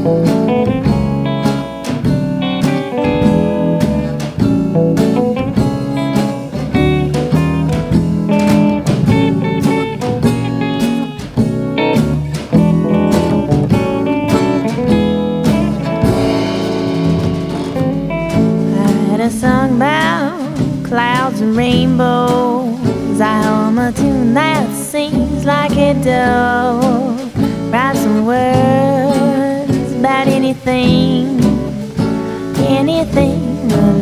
A song about clouds and rainbows. I hum a tune that sings like a dove. Write some words about anything, anything but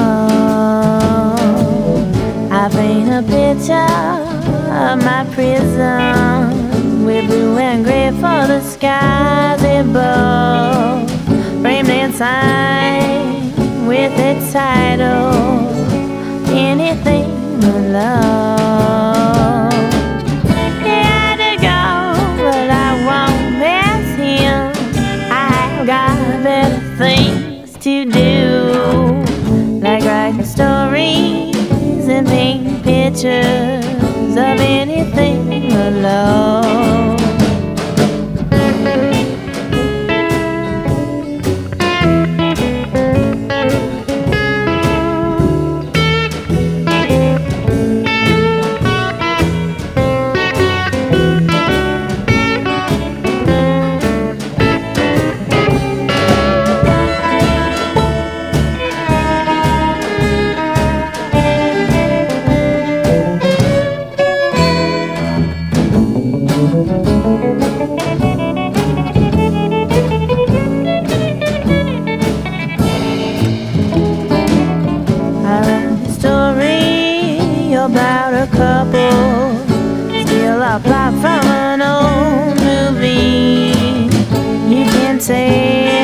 love. I paint a picture of my prison with blue and gray for the skies above. Framed inside with its title, anything but love. He had to go, but I won't miss him. I've got better things to do, like writing stories and painting pictures of anything but love. About a couple, steal a plot from an old movie. You can say